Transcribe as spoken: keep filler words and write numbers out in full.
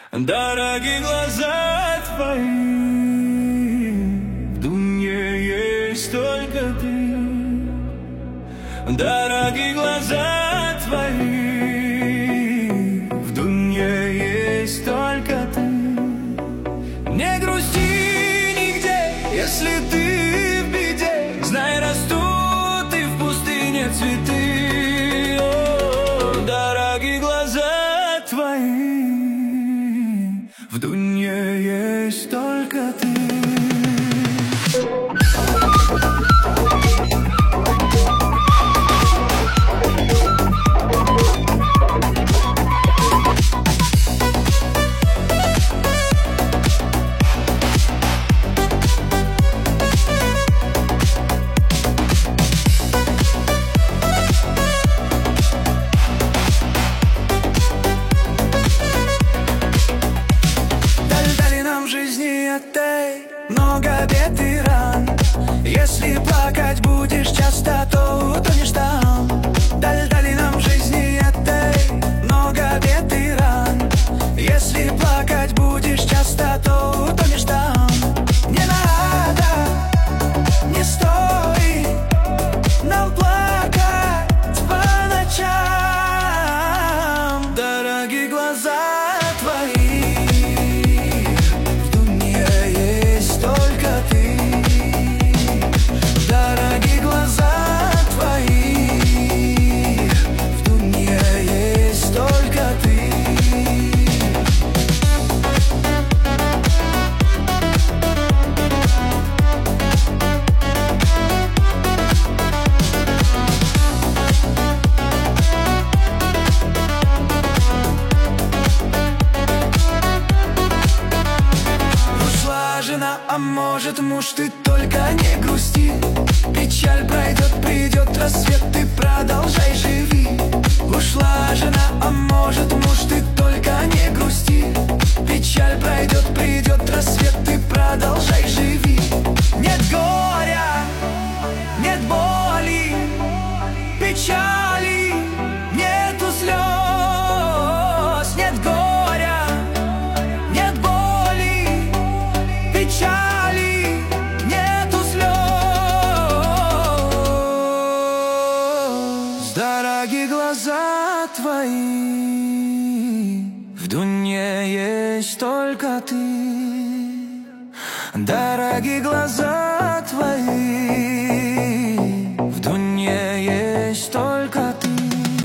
Дороги глаза твои, в дуне есть только ты. Дороги глаза твои, в дуне есть только ты. Не грусти нигде, если ты в беде. Знай, растут и в пустыне цветы. О, дороги глаза твои, в дуне есть только ты. Много бед и ран. Если плакать будешь часто, то утонешь там. Даль дали нам жизни этой много бед и ран. Если плакать будешь часто, то утонешь там. Не надо, не стоит нам плакать по ночам. Дороги глаза твои, а может, муж, ты только не грусти. Печаль пройдет, придет рассвет, ты продолжай живи. Ушла жена, а может, муж, ты только не грусти. Печаль пройдет, придет рассвет, ты продолжай живи. Нет горя, нет боли, печали, нету слез. Нет горя, нет боли, печали, нету слез. Дороги глаза твои, в дуне есть только ты. Дороги глаза твои,